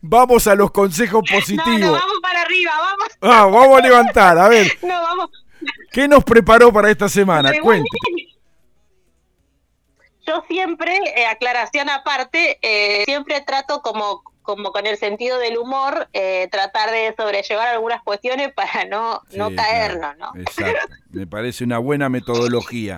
Vamos a los consejos No, positivos. vamos para arriba, vamos. Vamos a levantar. A ver, No, vamos. ¿qué nos preparó para esta semana? Pero igual, Cuente. yo siempre, aclaración aparte, siempre trato como con el sentido del humor, tratar de sobrellevar algunas cuestiones para no Sí, caernos, claro. ¿no? Exacto. Me parece una buena metodología.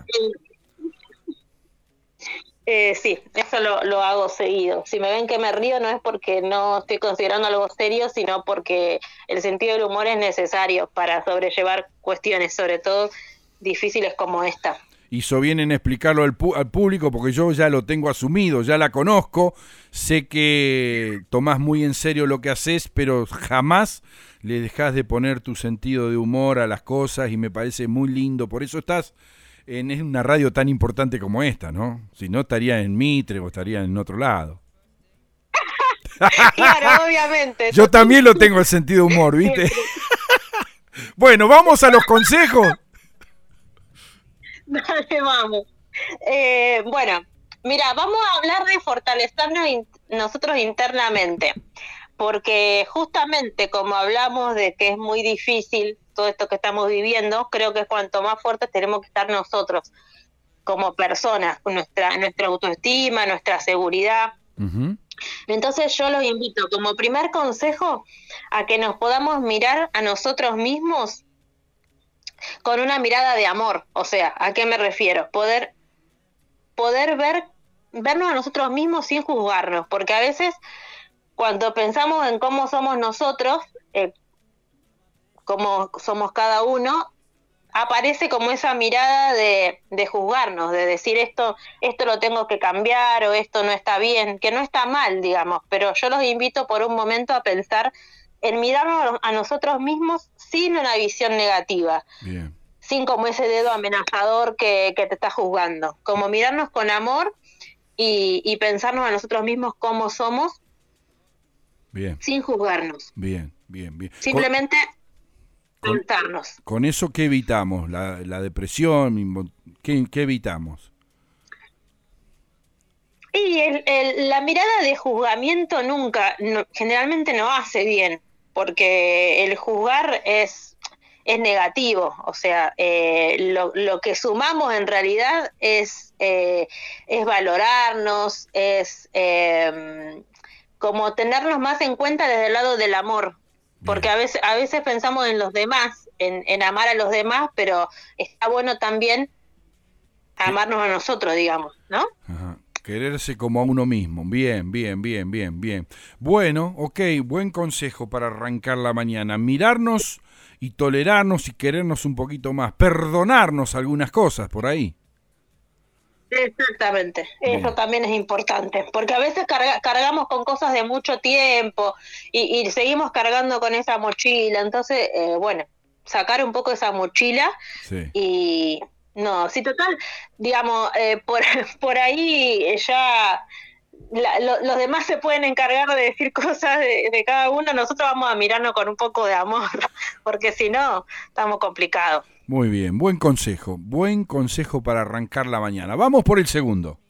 Sí, eso lo hago seguido. Si me ven que me río no es porque no estoy considerando algo serio, sino porque el sentido del humor es necesario para sobrellevar cuestiones, sobre todo difíciles como esta. Hizo bien en explicarlo al público porque yo ya lo tengo asumido, ya la conozco, sé que tomás muy en serio lo que haces, pero jamás le dejás de poner tu sentido de humor a las cosas y me parece muy lindo, por eso estás en una radio tan importante como esta, ¿no? Si no estaría en Mitre o estaría en otro lado. Claro, obviamente. Yo también lo tengo el sentido de humor, ¿viste? Bueno, vamos a los consejos. Dale, vamos. Bueno, mira, vamos a hablar de fortalecernos nosotros internamente, porque justamente como hablamos de que es muy difícil todo esto que estamos viviendo, creo que cuanto más fuertes tenemos que estar nosotros como personas, con nuestra autoestima, nuestra seguridad. Uh-huh. Entonces yo los invito como primer consejo a que nos podamos mirar a nosotros mismos con una mirada de amor. O sea, ¿a qué me refiero? Poder vernos a nosotros mismos sin juzgarnos, porque a veces cuando pensamos en cómo somos nosotros, cómo somos cada uno, aparece como esa mirada de juzgarnos, de decir esto lo tengo que cambiar o esto no está bien, que no está mal, digamos, pero yo los invito por un momento a pensar en mirarnos a nosotros mismos sin una visión negativa. Bien. Sin como ese dedo amenazador que te está juzgando, como mirarnos con amor y pensarnos a nosotros mismos cómo somos, Bien. sin juzgarnos. Bien, bien, bien. Simplemente contarnos. Con eso, ¿qué evitamos? La depresión, ¿qué evitamos? Y la mirada de juzgamiento generalmente no hace bien, porque el juzgar es negativo, o sea, lo que sumamos en realidad es valorarnos, es como tenernos más en cuenta desde el lado del amor, porque a veces pensamos en los demás, en amar a los demás, pero está bueno también amarnos a nosotros, digamos, ¿no? Ajá. Quererse como a uno mismo. Bien, bien, bien, bien, bien. Bueno, ok, buen consejo para arrancar la mañana. Mirarnos y tolerarnos y querernos un poquito más. Perdonarnos algunas cosas por ahí. Exactamente, Bien. eso también es importante, porque a veces cargamos con cosas de mucho tiempo y seguimos cargando con esa mochila, entonces, bueno, sacar un poco esa mochila Sí. y no, sí, total, digamos, por ahí ya los demás se pueden encargar de decir cosas de cada uno, nosotros vamos a mirarnos con un poco de amor, porque si no, estamos complicados. Muy bien, buen consejo para arrancar la mañana. Vamos por el segundo.